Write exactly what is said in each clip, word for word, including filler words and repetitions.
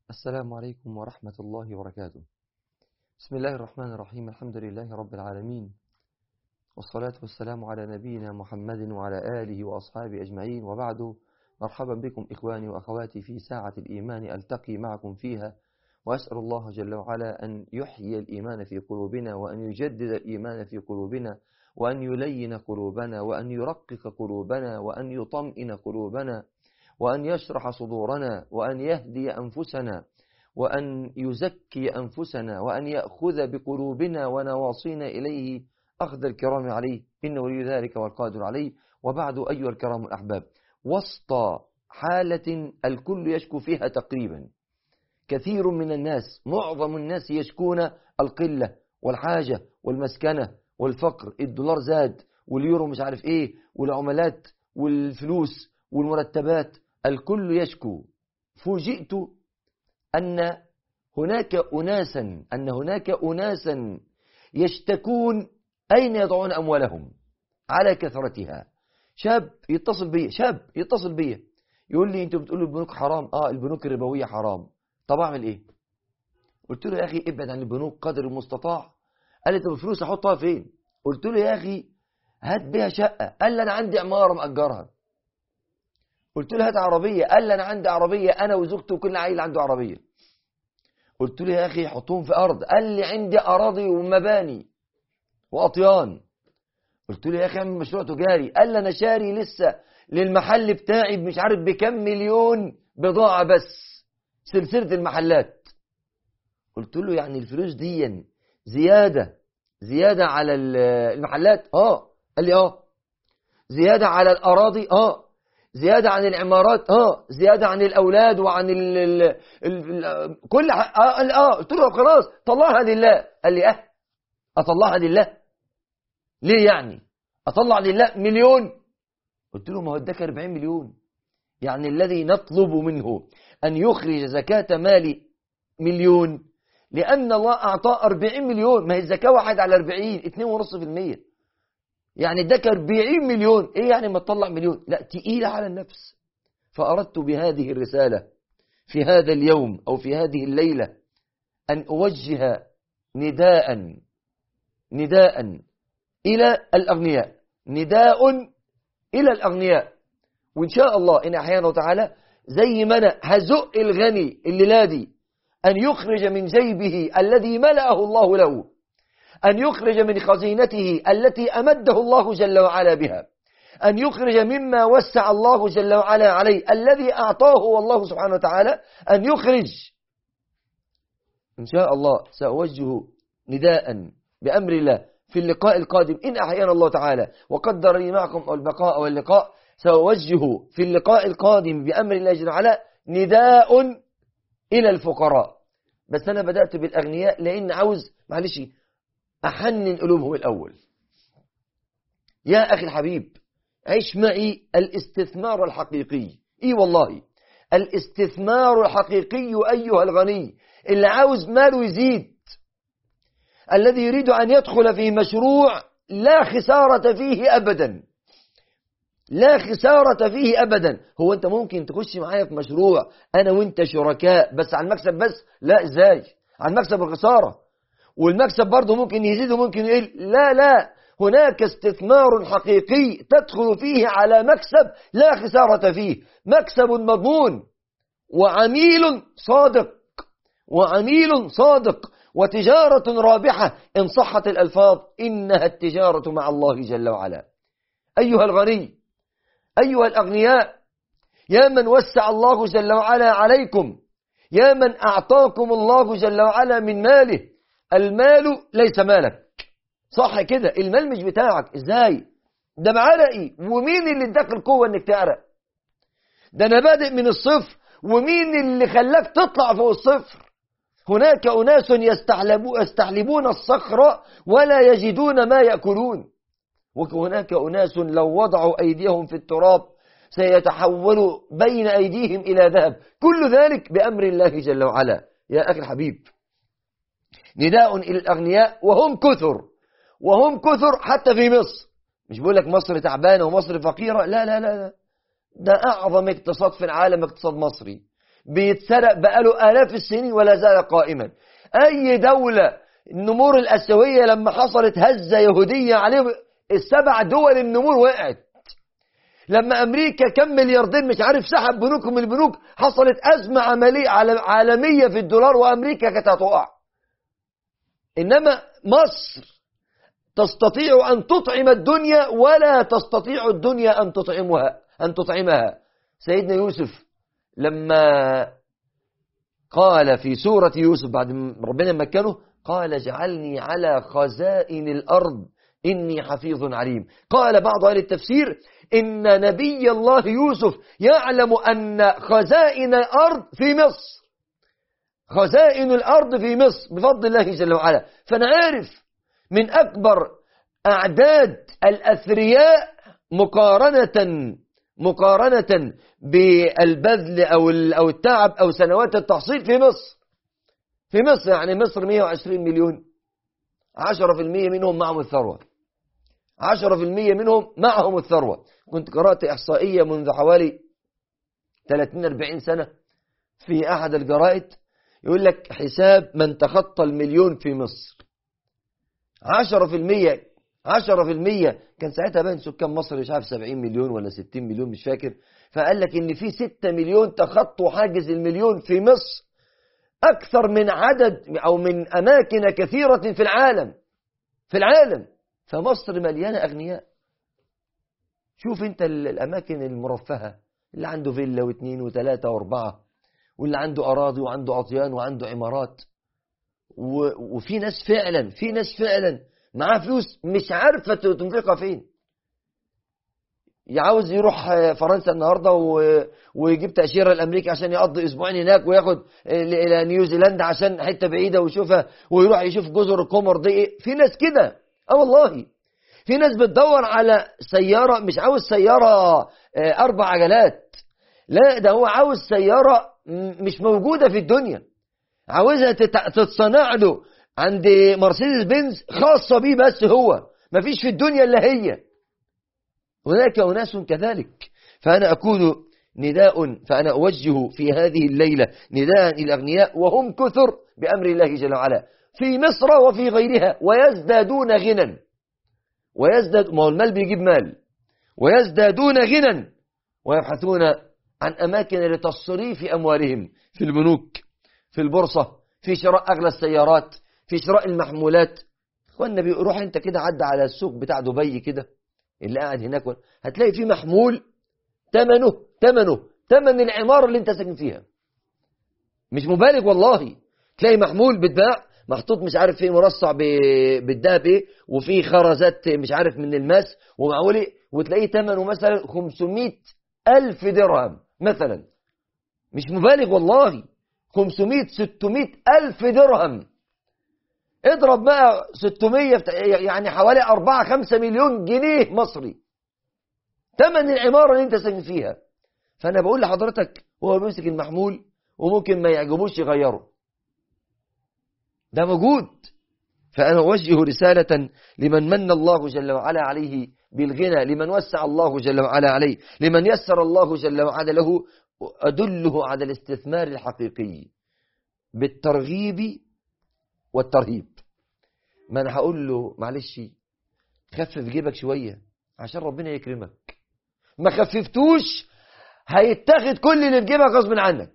السلام عليكم ورحمة الله وبركاته. بسم الله الرحمن الرحيم. الحمد لله رب العالمين، والصلاة والسلام على نبينا محمد وعلى آله وأصحابه أجمعين، وبعد. مرحبا بكم إخواني وأخواتي في ساعة الإيمان ألتقي معكم فيها، وأسأل الله جل وعلا أن يحيي الإيمان في قلوبنا، وأن يجدد الإيمان في قلوبنا، وأن يلين قلوبنا، وأن يرقق قلوبنا، وأن يطمئن قلوبنا، وأن يشرح صدورنا، وأن يهدي أنفسنا، وأن يزكي أنفسنا، وأن يأخذ بقلوبنا ونواصينا إليه أخذ الكرام عليه، إنه ولي ذلك والقادر عليه. وبعد أيها الكرام الأحباب، وسط حالة الكل يشكو فيها تقريبا، كثير من الناس، معظم الناس يشكون القلة والحاجة والمسكنة والفقر، الدولار زاد واليورو مش عارف إيه، والعملات والفلوس والمرتبات، الكل يشكو. فوجئت أن هناك أناسا أن هناك أناسا يشتكون أين يضعون أموالهم على كثرتها. شاب يتصل بي شاب يتصل بي يقول لي: أنتوا بتقولوا البنوك حرام. آه البنوك الربوية حرام. طب أعمل إيه؟ قلت له: يا أخي ابعد عن البنوك قدر المستطاع. قال لي: طب الفلوس أحطها فين؟ قلت له: يا أخي هات بيها شقة. قال لي: أنا عندي عمارة مأجرها. قلت له: هات عربية. قال لي: أنا عندي عربية، أنا وزوجتي وكل عيل عنده عربية. قلت له: يا أخي حطهم في أرض. قال لي: عندي أراضي ومباني وأطيان. قلت له: يا أخي اعمل مشروع تجاري. قال لي: أنا شاري لسه للمحل بتاعي مش عارف بكم مليون بضاعة، بس سلسلة المحلات. قلت له: يعني الفلوس دي زيادة زيادة على المحلات؟ آه. قال لي: آه. زيادة على الأراضي؟ آه. زيادة عن العمارات؟ اه. زيادة عن الأولاد وعن ال ال ال كل اه اه قلت له: خلاص طلعها لله. قال لي: اه أطلعها لله؟ ليه يعني أطلع لله مليون؟ قلت له: ما هو اداك أربعين مليون، يعني الذي نطلب منه أن يخرج زكاة مال مليون، لأن الله أعطاه أربعين مليون. ما هي الزكاة واحد على أربعين، اتنين ونص في المية، يعني اداك أربعين مليون. ايه يعني ما تطلع مليون؟ لا، تقيلة على النفس. فأردت بهذه الرسالة في هذا اليوم أو في هذه الليلة أن أوجه نداء نداء إلى الأغنياء، نداء إلى الأغنياء. وإن شاء الله إن أحيانا وتعالى زي ما أنا هزق الغني الليلة دي أن يخرج من جيبه الذي ملأه الله له، أن يخرج من خزينته التي أمده الله جل وعلا بها، أن يخرج مما وسع الله جل وعلا عليه الذي أعطاه والله سبحانه وتعالى، أن يخرج. إن شاء الله سأوجه نداء بأمر الله في اللقاء القادم إن أحيانا الله تعالى وقدر لي معكم البقاء واللقاء. سأوجه في اللقاء القادم بأمر الله جل وعلا نداء إلى الفقراء. بس أنا بدأت بالأغنياء لأن عاوز معلش أحنن قلوبهم الأول. يا أخي الحبيب، عيش معي الاستثمار الحقيقي. إيه والله الاستثمار الحقيقي أيها الغني اللي عاوز ماله يزيد، الذي يريد أن يدخل في مشروع لا خسارة فيه أبدا، لا خسارة فيه أبدا. هو أنت ممكن تخش معايا في مشروع أنا وأنت شركاء بس عن مكسب بس؟ لا، إزاي؟ عن مكسب الخسارة، والمكسب برضه ممكن يزيد وممكن يقل. لا لا، هناك استثمار حقيقي تدخل فيه على مكسب لا خسارة فيه، مكسب مضمون، وعميل صادق وعميل صادق وتجارة رابحة. إن صحت الألفاظ إنها التجارة مع الله جل وعلا. أيها الغني، أيها الأغنياء، يا من وسع الله جل وعلا عليكم، يا من أعطاكم الله جل وعلا من ماله. المال ليس مالك، صح كده؟ المال مش بتاعك. ازاي؟ ده بعرقي. ومين اللي اداك القوة انك تعرق؟ ده انا بادئ من الصفر، ومين اللي خلاك تطلع فوق الصفر؟ هناك أناس يستحلبون الصخرة ولا يجدون ما يأكلون، وهناك أناس لو وضعوا أيديهم في التراب سيتحول بين أيديهم إلى ذهب. كل ذلك بأمر الله جل وعلا. يا أخي الحبيب، نداء إلى الأغنياء، وهم كثر وهم كثر حتى في مصر. مش بقول لك مصر تعبانة ومصر فقيرة، لا لا لا لا، ده أعظم اقتصاد في العالم اقتصاد مصري، بيتسرق بقاله آلاف السنين ولا زال قائما. أي دولة النمور الآسيوية لما حصلت هزة يهودية عليه السبع دول النمور وقعت. لما أمريكا كم ملياردير مش عارف سحب بنوك من البنوك، حصلت أزمة عملية عالمية في الدولار وأمريكا كانت هتقع. إنما مصر تستطيع أن تطعم الدنيا ولا تستطيع الدنيا أن تطعمها أن تطعمها. سيدنا يوسف لما قال في سورة يوسف بعد ربنا مكنه قال اجعلني على خزائن الأرض إني حفيظ عليم. قال بعض أهل التفسير إن نبي الله يوسف يعلم أن خزائن الأرض في مصر، خزائن الأرض في مصر بفضل الله جل وعلا. فأنا عارف من أكبر أعداد الأثرياء مقارنة مقارنة بالبذل أو أو التعب أو سنوات التحصيل في مصر. في مصر يعني مصر مئة وعشرين مليون، عشرة في المئة منهم معهم الثروة، عشرة في المئة منهم معهم الثروة. كنت قرأت إحصائية منذ حوالي ثلاثين أربعين سنة في أحد الجرائد يقول لك حساب من تخطى المليون في مصر. عشرة في المئة عشرة في المئة كان ساعتها بين سكان مصر مش عارف سبعين مليون ولا ستين مليون مش فاكر. فقال لك إن في ستة مليون تخطوا حاجز المليون في مصر، أكثر من عدد أو من أماكن كثيرة في العالم في العالم. فمصر مليانة أغنياء. شوف أنت الأماكن المرفهة اللي عنده فيلا واثنين وثلاثة واربعة، واللي عنده أراضي وعنده أطيان وعنده عمارات، وفي ناس فعلا في ناس فعلا معاه فلوس مش عارفة تنفقها فين. يعاوز يروح فرنسا النهاردة ويجيب تأشيرة لأمريكا عشان يقضي أسبوعين هناك، وياخد إلى نيوزيلندا عشان حتة بعيدة ويشوفها، ويروح يشوف جزر القمر دي. في ناس كده اه والله. في ناس بتدور على سيارة، مش عاوز سيارة أربع عجلات، لا ده هو عاوز سيارة مش موجودة في الدنيا، عاوزها تتصنع له عند مرسيدس بنز خاصة بيه بس، هو مفيش في الدنيا إلا هي. هناك أناس كذلك. فأنا أكون نداء فأنا أوجه في هذه الليلة نداء إلى الأغنياء وهم كثر بأمر الله جل وعلا في مصر وفي غيرها، ويزدادون غنى ويزداد ما هو المال بيجيب مال، ويزدادون غنى ويبحثون عن أماكن لتصريف أموالهم في البنوك، في البورصة، في شراء أغلى السيارات، في شراء المحمولات. اخوانا بيروح انت كده عدى على السوق بتاع دبي كده اللي قاعد هناك، هتلاقي فيه محمول ثمنه ثمنه ثمن العمارة اللي انت ساكن فيها. مش مبالغ والله. تلاقي محمول بتباع محطوط مش عارف فيه مرصع بالذهب ايه، وفيه خرزات مش عارف من الماس ومعولي، وتلاقيه ثمنه مثلا خمسمائة ألف درهم مثلا. مش مبالغ والله. خمسمائة ستمائة ألف درهم. اضرب بقى ستمائة يعني حوالي أربعة خمسة مليون جنيه مصري ثمن العمارة اللي انت ساكن فيها. فأنا بقول لحضرتك هو بيمسك المحمول وممكن ما يعجبوش يغيره، ده موجود. فأنا أوجه رسالة لمن من الله جل وعلا عليه بالغنى، لمن وسع الله جل وعلا عليه، لمن يسر الله جل وعلا له، أدله على الاستثمار الحقيقي بالترغيب والترهيب. ما أنا هقول له معلش خفف جيبك شوية عشان ربنا يكرمك، ما خففتوش هيتاخد كل اللي في جيبك غصب عنك.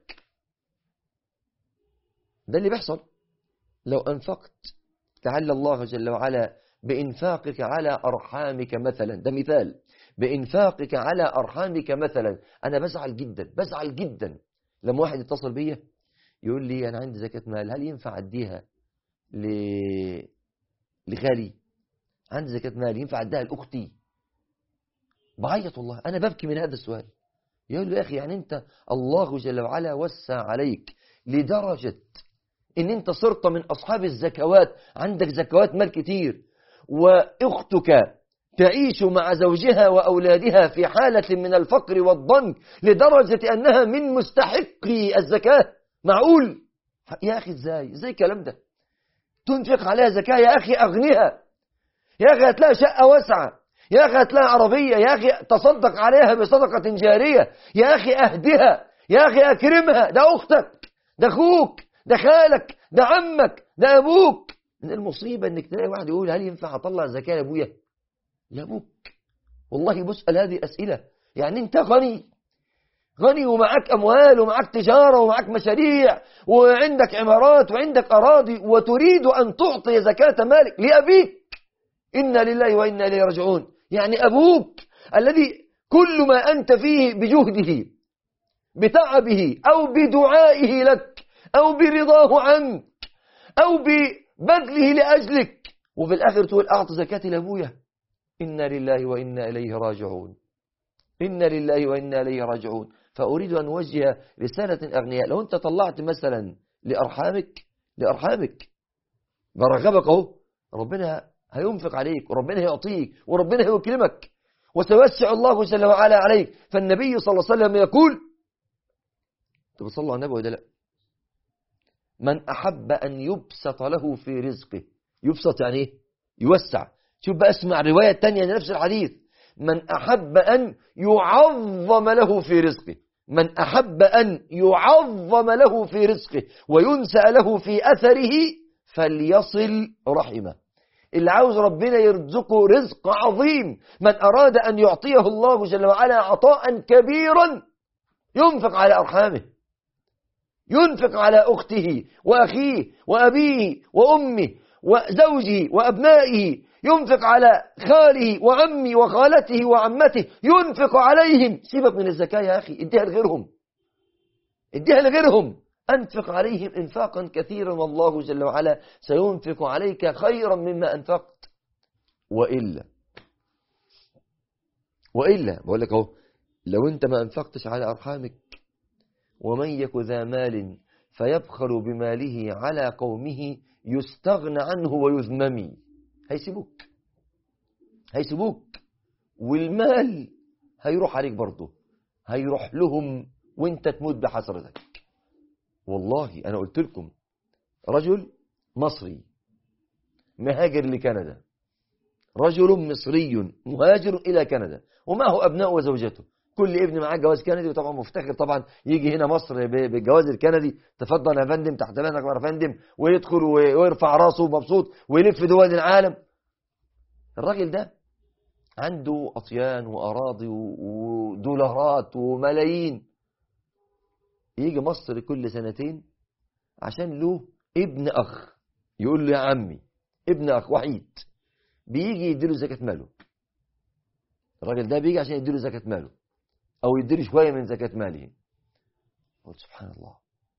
ده اللي بيحصل. لو أنفقت تعالى الله جل وعلا بإنفاقك على أرحامك مثلا، ده مثال، بإنفاقك على أرحامك مثلا. أنا بزعل جدا بزعل جدا لما واحد يتصل بيا يقول لي أنا عندي زكاة مال، هل ينفع أديها ل... لخالي؟ عندي زكاة مال ينفع أديها لأختي؟ بعيط والله، أنا ببكي من هذا السؤال. يقول له يا أخي يعني أنت الله جل وعلا وسع عليك لدرجة إن أنت صرت من أصحاب الزكوات، عندك زكوات مال كتير، وأختك تعيش مع زوجها وأولادها في حالة من الفقر والضنك لدرجة أنها من مستحقي الزكاة. معقول يا أخي؟ إزاي إزاي الكلام ده؟ تنفق عليها زكاة يا أخي؟ أغنيها يا أخي، هتلاقي شقة واسعة يا أخي، هتلاقي عربية يا أخي، تصدق عليها بصدقة جارية يا أخي، أهدها يا أخي أكرمها، ده أختك، ده أخوك، ده خالك، ده عمك، ده أبوك. من المصيبة إنك تلاقي واحد يقول هل ينفع أطلع زكاة لأبويا؟ لأبوك. والله بسأل هذه الأسئلة. يعني أنت غني غني ومعك أموال ومعك تجارة ومعك مشاريع وعندك عمارات وعندك أراضي، وتريد أن تعطي زكاة مالك لأبيك. إنا لله وإنا إليه راجعون. يعني أبوك الذي كل ما أنت فيه بجهده بتعبه أو بدعائه لك أو برضاه عنك أو ببذله لأجلك، وفي الآخر تقول أعطي زكاة لأبويا. إنا لله وإنا إليه راجعون. إنا لله وإنا إليه راجعون. فأريد أن أوجه رسالة أغنياء. لو أنت طلعت مثلا لأرحامك لأرحامك برغبك أهو، ربنا هينفق عليك وربنا هيعطيك وربنا هيكرمك وسيوسع الله جل وعلا عليك. فالنبي صلى الله عليه وسلم يقول، أنت بتصلوا على النبي ولا لا؟ من أحب أن يبسط له في رزقه. يبسط يعني إيه؟ يوسع. شوف بقى، اسمع رواية تانية لنفس الحديث. من أحب أن يعظم له في رزقه. من أحب أن يعظم له في رزقه وينسأ له في أثره فليصل رحمه. اللي عاوز ربنا يرزقه رزق عظيم، من أراد أن يعطيه الله جل وعلا عطاء كبيرا، ينفق على أرحامه، ينفق على أخته وأخيه وأبيه وأمه وزوجه وأبنائه، ينفق على خاله وعمه وخالته وعمته، ينفق عليهم. سيبك من الزكاة يا أخي، اديها لغيرهم، اديها لغيرهم. أنفق عليهم إنفاقا كثيرا والله جل وعلا سينفق عليك خيرا مما أنفقت. وإلا وإلا بقول لك أهو، لو أنت ما أنفقتش على أرحامك، ومن يك ذا مال فيبخل بماله على قومه يستغنى عنه ويذمم. هيسيبوك هيسيبوك والمال هيروح عليك برضه، هيروح لهم وانت تموت بحسرتك. والله أنا قلت لكم، رجل مصري مهاجر لكندا، رجل مصري مهاجر إلى كندا ومعه أبناء وزوجته، كل ابن معاه جواز كندي، وطبعا مفتخر طبعا يجي هنا مصر بالجواز الكندي. تفضل يا فندم، تحت بيتك يا فندم، ويدخل ويرفع راسه مبسوط ويلف دول العالم. الراجل ده عنده أطيان وأراضي ودولارات وملايين، يجي مصر كل سنتين عشان له ابن أخ، يقول له يا عمي، ابن أخ وحيد، بيجي يديله زكاة ماله. الراجل ده بيجي عشان يديله زكاة ماله أو يديله شوية من زكاة ماله. قلت سبحان الله.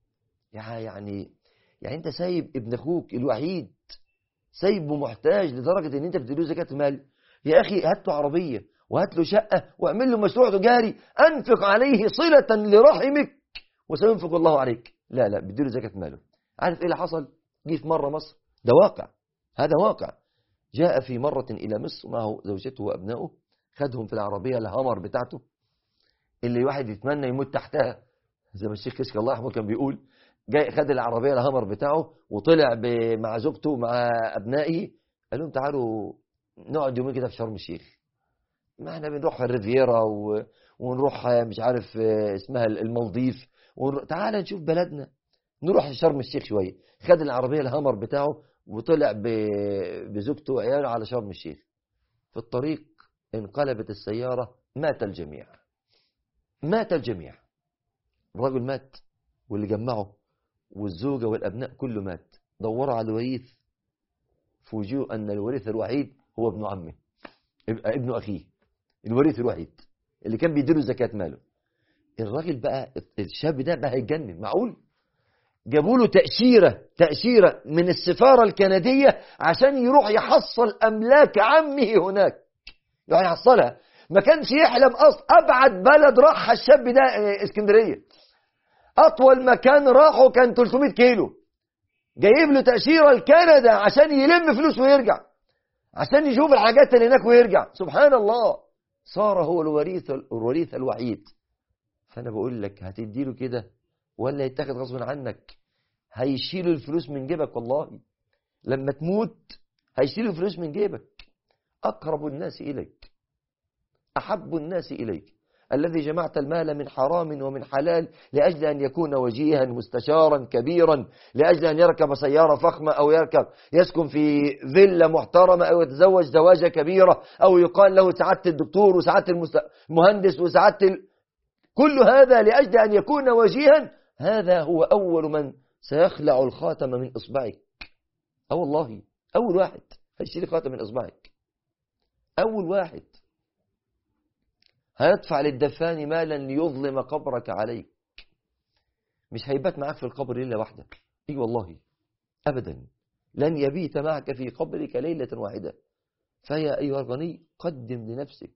يعني يعني أنت سايب ابن أخوك الوحيد، سايبه محتاج لدرجة أن أنت بتديله زكاة مال. يا أخي هات له عربية وهات له شقة واعمل له مشروع تجاري، أنفق عليه صلة لرحمك وسينفق الله عليك. لا لا، بتديله زكاة ماله. عارف إيه اللي حصل؟ جه في مرة مصر، ده واقع، هذا واقع. جاء في مرة إلى مصر معه زوجته وأبنائه، خدهم في العربية الهامر بتاعته اللي واحد يتمنى يموت تحتها، زي ما الشيخ كشك الله يرحمه كان بيقول. جاي خد العربية الهامر بتاعه وطلع مع زوجته ومع أبنائه، قال لهم تعالوا نقعد يومين كده في شرم الشيخ. ما احنا بنروح الريفيرا و... ونروح مش عارف اسمها المالديف، ونروح... تعال نشوف بلدنا، نروح شرم الشيخ شوية. خد العربية الهامر بتاعه وطلع ب... بزوجته وعياله على شرم الشيخ. في الطريق انقلبت السيارة، مات الجميع، مات الجميع. الرجل مات واللي جمعه والزوجة والأبناء كله مات. دوروا على الوريث، فوجئوا أن الوريث الوحيد هو ابن عمه، ابن أخيه، الوريث الوحيد اللي كان بيديله زكاة ماله. الراجل بقى، الشاب ده بقى هيتجنن. معقول جابوا له تأشيرة تأشيرة من السفارة الكندية عشان يروح يحصل أملاك عمه هناك، يعني يحصلها. ما كانش يحلم أصلا. أبعد بلد راح الشاب ده اسكندرية، أطول مكان راحه كان ثلاثمائة كيلو. جايب له تأشيرة لكندا عشان يلم فلوس ويرجع، عشان يشوف الحاجات اللي هناك ويرجع. سبحان الله، صار هو الوريث الوريث الوحيد. فأنا بقول لك، هتديله كده ولا يتاخد غصب عنك؟ هيشيل الفلوس من جيبك. والله لما تموت هيشيل الفلوس من جيبك. أقرب الناس إليك، أحب الناس إليك، الذي جمعت المال من حرام ومن حلال لأجل أن يكون وجيها مستشارا كبيرا، لأجل أن يركب سيارة فخمة أو يركب يسكن في فيلا محترمة أو يتزوج زواجة كبيرة أو يقال له سعادة الدكتور وسعادة المهندس وسعادة ال... كل هذا لأجل أن يكون وجيها. هذا هو أول من سيخلع الخاتم من إصبعك. أو والله أول واحد هيشيل خاتم من إصبعك، أول واحد هيدفع للدفان مالا ليظلم قبرك عليك. مش هيبات معك في القبر ليلة واحدة، اي والله أبدا، لن يبيت معك في قبرك ليلة واحدة. فيا أيها الغني قدم لنفسك.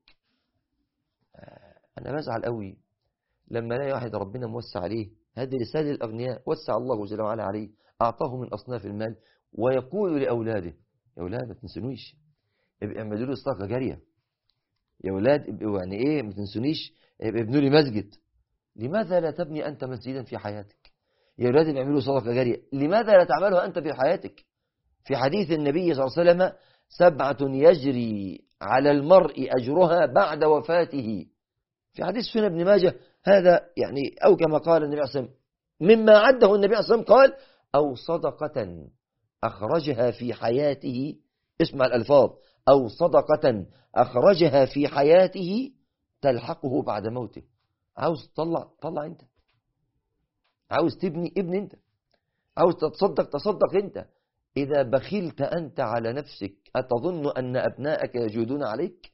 أنا بزعل قوي لما الاقي واحد ربنا موسع عليه، هذه رسالة الأغنياء، وسع الله جل وعلا عليه، أعطاه من أصناف المال، ويقول لأولاده يا أولاد ما تنسونيش، ابقى اعملوا لي صدقة جارية، يا أولاد ابقوا يعني إيه ما تنسونيش، ابقى ابنوا لي مسجد. لماذا لا تبني أنت مسجدا في حياتك؟ يا أولاد اعملوا صدقة جارية، لماذا لا تعملها أنت في حياتك؟ في حديث النبي صلى الله عليه وسلم سبعة يجري على المرء أجرها بعد وفاته، في حديث سنن ابن ماجه. هذا يعني أو كما قال النبي صلى الله عليه وسلم مما عده النبي صلى الله عليه وسلم، قال أو صدقة أخرجها في حياته، اسمع الألفاظ، أو صدقة أخرجها في حياته تلحقه بعد موته. عاوز تطلع طلع أنت، عاوز تبني ابن أنت، عاوز تتصدق تصدق أنت. إذا بخلت أنت على نفسك أتظن أن أبنائك يجودون عليك؟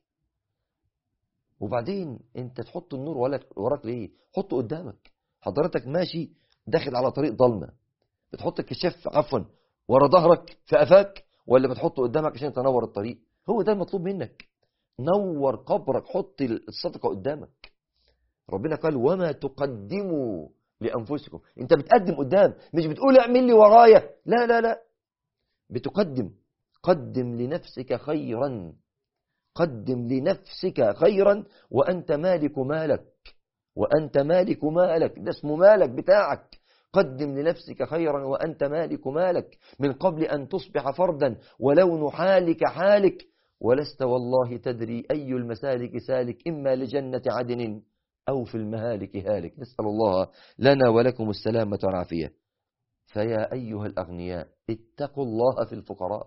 وبعدين أنت تحط النور وراك ليه؟ حطه قدامك. حضرتك ماشي داخل على طريق ضلمة، بتحط الكشاف عفوا ورا ظهرك في قفاك، ولا بتحطه قدامك عشان تنور الطريق؟ هو ده المطلوب منك، نور قبرك، حط الصدقة قدامك. ربنا قال وما تقدموا لأنفسكم، انت بتقدم قدام، مش بتقول اعمل لي ورايا، لا لا لا، بتقدم. قدم لنفسك خيرا، قدم لنفسك خيرا وأنت مالك مالك، وأنت مالك مالك، ده اسمه مالك بتاعك. قدم لنفسك خيرا وأنت مالك مالك من قبل أن تصبح فردا ولون حالك حالك، ولست والله تدري أي المسالك سالك، إما لجنة عدن أو في المهالك هالك. نسأل الله لنا ولكم السلامة والعافية. فيا أيها الأغنياء اتقوا الله في الفقراء،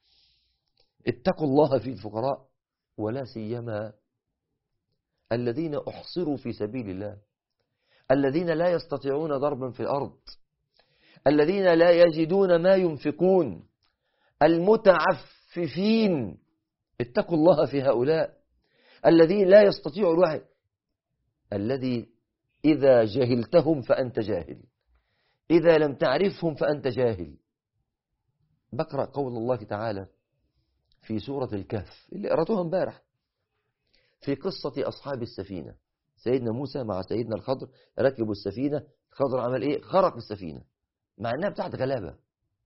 اتقوا الله في الفقراء، ولا سيما الذين أحصروا في سبيل الله، الذين لا يستطيعون ضربا في الأرض، الذين لا يجدون ما ينفقون، المتعففين. اتقوا الله في هؤلاء الذين لا يستطيع الواحد، الذي إذا جهلتهم فأنت جاهل، إذا لم تعرفهم فأنت جاهل. بقرأ قول الله تعالى في سورة الكهف اللي قرأتوها امبارح، في قصة أصحاب السفينة. سيدنا موسى مع سيدنا الخضر ركبوا السفينة، الخضر عمل إيه؟ خرق السفينة مع أنها بتاعت غلابة.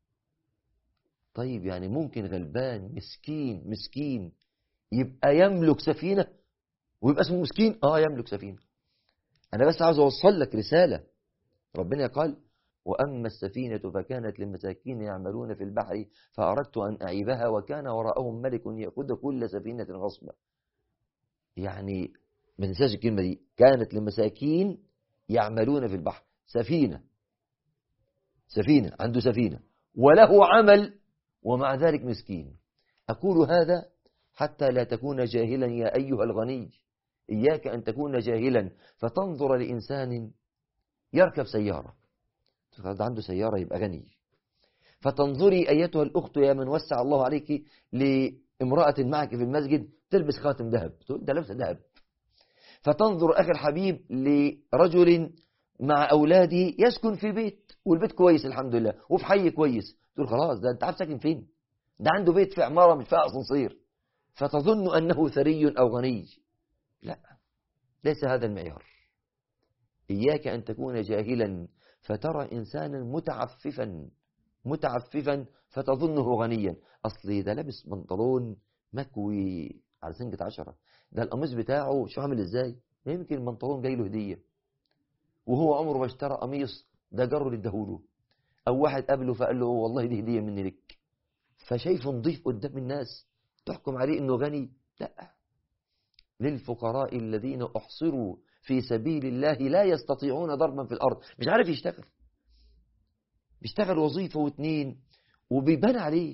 طيب يعني ممكن غلبان مسكين مسكين يبقى يملك سفينة ويبقى اسمه مسكين؟ آه يملك سفينة. أنا بس عاوز أوصل لك رسالة. ربنا قال وأما السفينة فكانت للمساكين يعملون في البحر فأردت أن أعيبها وكان وراءهم ملك يأخذ كل سفينة غصبا. يعني ما ننساش الكلمة دي، كانت للمساكين يعملون في البحر، سفينة سفينة عنده سفينة وله عمل ومع ذلك مسكين. أقول هذا حتى لا تكون جاهلا يا أيها الغني، إياك أن تكون جاهلا فتنظر لإنسان يركب سيارة، عنده سيارة يبقى غني، فتنظري أيتها الأخت يا من وسع الله عليك لامرأة معك في المسجد تلبس خاتم ذهب، تقول ده لبس ذهب. فتنظر أخي الحبيب لرجل مع أولاده يسكن في بيت والبيت كويس الحمد لله وفي حي كويس، تقول خلاص ده أنت عارف ساكن فين، ده عنده بيت في عمارة مش فيها أسانسير، فتظن أنه ثري أو غني. لا، ليس هذا المعيار. إياك أن تكون جاهلا فترى إنسانا متعففا متعففا فتظنه غنيا، أصلي ده لابس بنطلون مكوي على سنجة عشرة، ده القميص بتاعه شو عامل إزاي، يمكن البنطلون جاي له هدية وهو عمره ما اشترى قميص، ده جره للدهوله، أو واحد قابله فقال له والله دي هدية مني لك، فشايفه نضيف قدام الناس تحكم عليه إنه غني. لا، للفقراء الذين أحصروا في سبيل الله لا يستطيعون ضربا في الأرض. مش عارف يشتغل، بيشتغل وظيفة واثنين وبيبان عليه،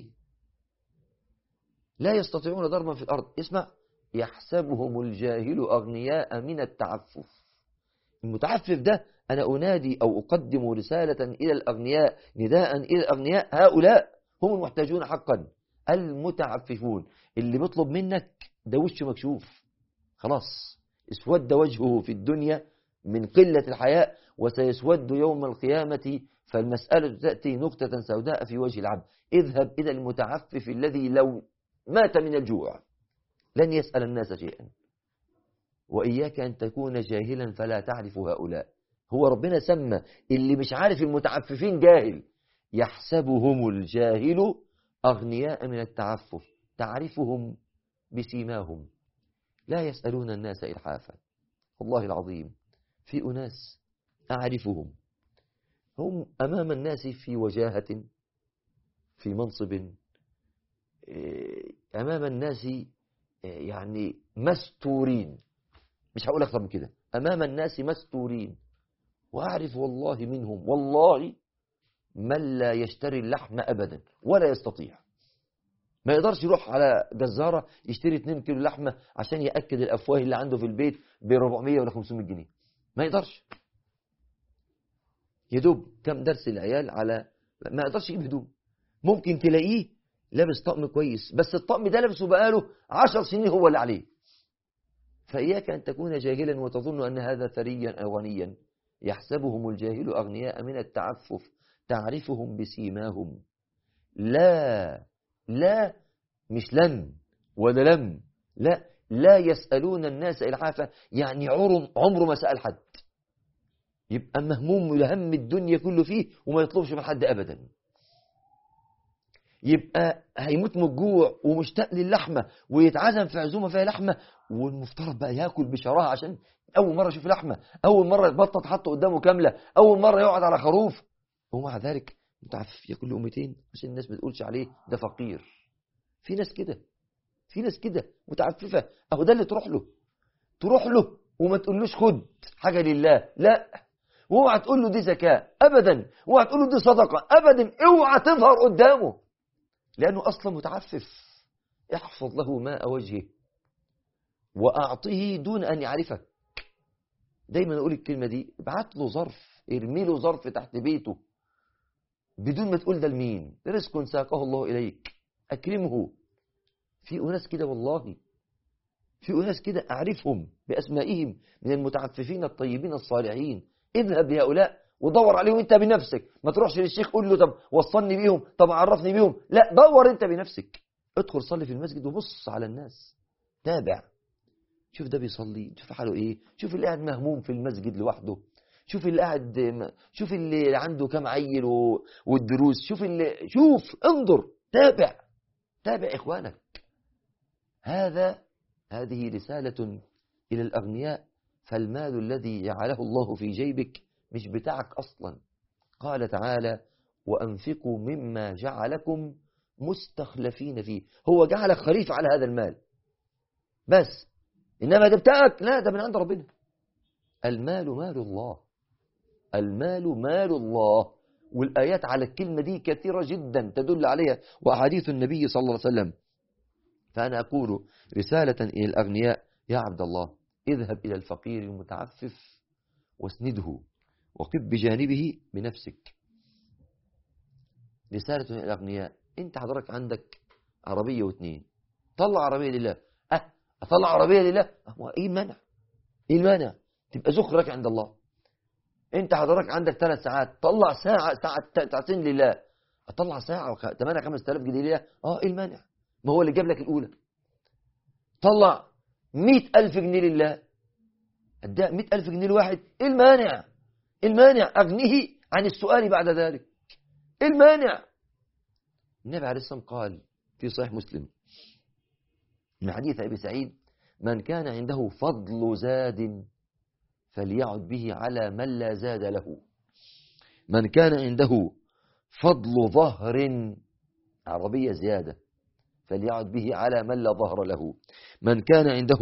لا يستطيعون ضربا في الأرض. اسمع، يحسبهم الجاهل أغنياء من التعفف. المتعفف ده أنا أنادي أو أقدم رسالة إلى الأغنياء، نداء إلى الأغنياء، هؤلاء هم المحتاجون حقا، المتعففون. اللي بيطلب منك ده وش مكشوف، خلاص اسود وجهه في الدنيا من قلة الحياء، وسيسود يوم القيامة، فالمسألة تأتي نقطة سوداء في وجه العبد. اذهب إلى المتعفف الذي لو مات من الجوع لن يسأل الناس شيئا، وإياك أن تكون جاهلا فلا تعرف هؤلاء. هو ربنا سمى اللي مش عارف المتعففين جاهل. يحسبهم الجاهل أغنياء من التعفف، تعرفهم بسيماهم لا يسألون الناس إلحافا. والله العظيم في أناس أعرفهم، هم أمام الناس في وجاهة، في منصب، أمام الناس يعني مستورين، مش هقول أكثر من كده، أمام الناس مستورين. وأعرف والله منهم والله من لا يشتري اللحم أبدا ولا يستطيع، ما يقدرش يروح على جزارة يشتري اتنين كيلو لحمة عشان يأكد الأفواه اللي عنده في البيت ب أربعمية ولا خمسمية جنيه، ما يقدرش. يدوب كم درس العيال على ما يقدرش يجيب هدوم. ممكن تلاقيه لابس طقم كويس بس الطقم ده لابسه بقاله عشر سنين هو اللي عليه. فإياك أن تكون جاهلا وتظن أن هذا ثريا أو غنيا. يحسبهم الجاهل أغنياء من التعفف، تعرفهم بسيماهم. لا لا مش لن ولا لم، لا لا يسألون الناس إلحافا، يعني عمره عمره ما سأل حد. يبقى مهموم لهم الدنيا كله فيه وما يطلبش من حد أبدا. يبقى هيموت من الجوع ومشتاق للحمة ويتعزم في عزومة فيها لحمة، والمفترض بقى ياكل بشراهة عشان أول مرة يشوف لحمة، أول مرة يتبطط تحط قدامه كاملة، أول مرة يقعد على خروف، ومع ذلك متعفف ياكل لقمتين عشان الناس ما تقولش عليه ده فقير. في ناس كده، في ناس كده متعففة. أهو ده اللي تروح له، تروح له وما تقولوش خد حاجة لله، لا، واوعى تقول له دي زكاة أبدا، واوعى تقول له دي صدقة أبدا، اوعى تظهر قدامه لأنه أصلا متعفف. احفظ له ماء وجهه وأعطه دون أن يعرفك. دايما أقول الكلمة دي، ابعت له ظرف، ارمي له ظرف تحت بيته بدون ما تقول ده لمين، رزق ساقه الله إليك، أكرمه. في أناس كده والله، في أناس كده أعرفهم بأسمائهم من المتعففين الطيبين الصالحين. اذهب لهؤلاء ودور عليهم أنت بنفسك، ما تروحش للشيخ قول له طب وصلني بيهم، طب عرفني بيهم، لا، دور أنت بنفسك. ادخل صلي في المسجد وبص على الناس، تابع، شوف ده بيصلي، شوف حاله إيه، شوف اللي قاعد مهموم في المسجد لوحده، شوف اللي قاعد، شوف اللي عنده كام عيل والدروس، شوف اللي، شوف انظر، تابع، تابع إخوانك. هذا هذه رسالة إلى الأغنياء. فالمال الذي جعله الله في جيبك مش بتاعك أصلا. قال تعالى وأنفقوا مما جعلكم مستخلفين فيه، هو جعلك خليفة على هذا المال بس، إنما ده بتاعك لا، ده من عند ربنا. المال مال الله، المال مال الله. والآيات على الكلمة دي كثيرة جدا تدل عليها، وأحاديث النبي صلى الله عليه وسلم. فأنا أقول رسالة إلى الأغنياء، يا عبد الله اذهب إلى الفقير المتعفف واسنده وقف بجانبه بنفسك. رسالة إلى الأغنياء، أنت حضرتك عندك عربية واثنين، طلع عربية لله. أه أطلع عربية لله، أه إيه المانع؟ إيه المانع؟ تبقى ذخرك عند الله. أنت حضرتك عندك ثلاث ساعات، طلع ساعة، ساعة ساعتين لله. أطلع ساعة ثمانية خمسة آلاف جنيه لله، أه إيه المانع؟ ما هو اللي جاب لك الأولى. طلع مئة ألف جنيه لله، أداء مئة ألف جنيه لواحد، إيه المانع؟ المانع أغنيه عن السؤال بعد ذلك، إيه المانع؟ النبي عليه الصلاة والسلام قال في صحيح مسلم من حديث أبي سعيد من كان عنده فضل زاد فليعد به على من لا زاد له. من كان عنده فضل ظهر، عربية زيادة، فليعد به على من لا ظهر له. من كان عنده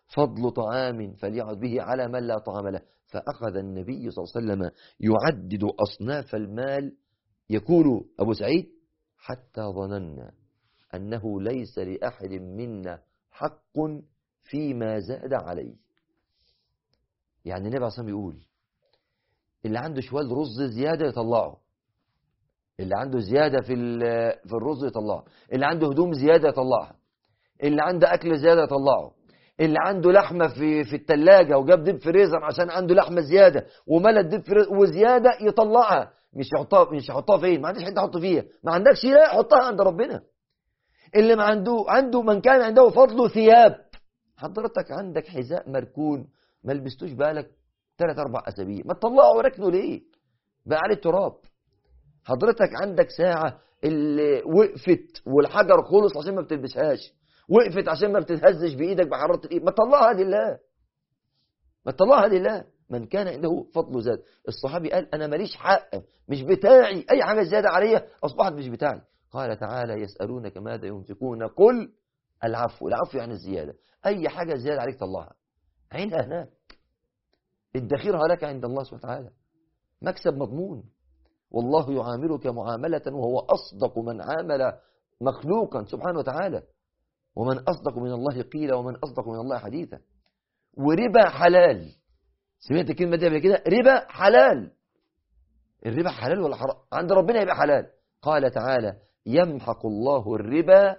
فضل طعام فليعد به على من لا طعام له. فأخذ النبي صلى الله عليه وسلم يعدد أصناف المال. يقول أبو سعيد حتى ظننا أنه ليس لأحد منا حق فيما زاد عليه. يعني النبي عليه الصلاة والسلام يقول اللي عنده شوال رز زيادة يطلعه، اللي عنده زيادة في في الرز يطلعه، اللي عنده هدوم زيادة يطلعها، اللي عنده أكل زيادة يطلعه، اللي عنده لحمة في في الثلاجة وجاب ديب فريزر عشان عنده لحمة زيادة وملى الديب فريزر وزيادة يطلعها. مش يحطها مش يحطها فين؟ ما عندكش حد يحط فيها، ما عندكش، لا حطها عند ربنا. اللي ما عنده عنده من كان عنده فضل ثياب. حضرتك عندك حذاء مركون ما لبستوش بقالك ثلاث اربع اسابيع، ما تطلعه وركنه ليه؟ بقى عليه التراب. حضرتك عندك ساعة اللي وقفت والحجر خلص عشان ما بتلبسهاش، وقفت عشان ما بتتهزش بايدك بحرارة الايد، ما تطلعها لله، ما تطلعها لله. من كان عنده فضل زاد. الصحابي قال انا ماليش حق، مش بتاعي، اي حاجة زيادة عليا اصبحت مش بتاعي. قال تعالى يسألونك ماذا ينفقون قل العفو. العفو يعني الزيادة، اي حاجة زيادة عليك طلعها، عينها هناك، ادخرها لك عند الله سبحانه وتعالى، مكسب مضمون. والله يعاملك معاملة وهو أصدق من عامل مخلوقا سبحانه وتعالى. ومن أصدق من الله قيلا ومن أصدق من الله حديثا. وربا حلال. سمعت الكلمة دي قبل كده؟ ربا حلال. الربا حلال ولا حرام؟ عند ربنا يبقى حلال. قال تعالى يمحق الله الربا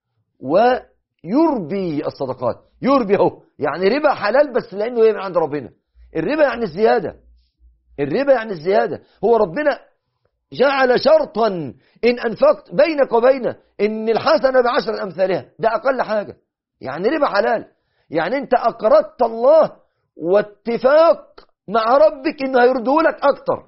ويربي الصدقات. يربي اهو، يعني ربا حلال بس لأنه يبقى عند ربنا. الربا يعني الزيادة، الربا يعني الزيادة. هو ربنا جعل شرطا إن أنفقت بينك وبينه إن الحسنة بعشر أمثالها، ده أقل حاجة. يعني ربا حلال، يعني أنت أقرضت الله واتفاق مع ربك إنه هيرده لك أكتر.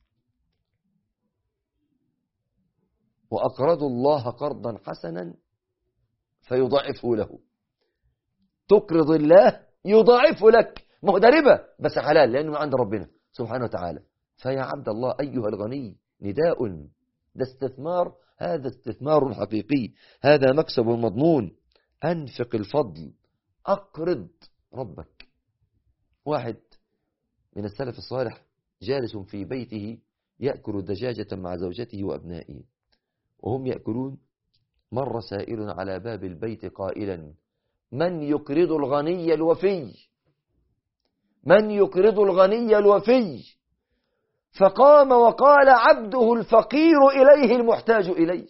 وأقرضوا الله قرضا حسنا فيضاعفه له. تقرض الله يضاعفه لك، ما هو ده ربا بس حلال لأنه عند ربنا سبحانه وتعالى. فيا عبد الله أيها الغني نداء، ده استثمار، هذا استثمار حقيقي، هذا مكسب مضمون. أنفق الفضل، أقرض ربك. واحد من السلف الصالح جالس في بيته يأكل دجاجة مع زوجته وأبنائه، وهم يأكلون مر سائل على باب البيت قائلا من يقرض الغني الوفي، من يقرض الغني الوفي. فقام وقال عبده الفقير إليه المحتاج إليه.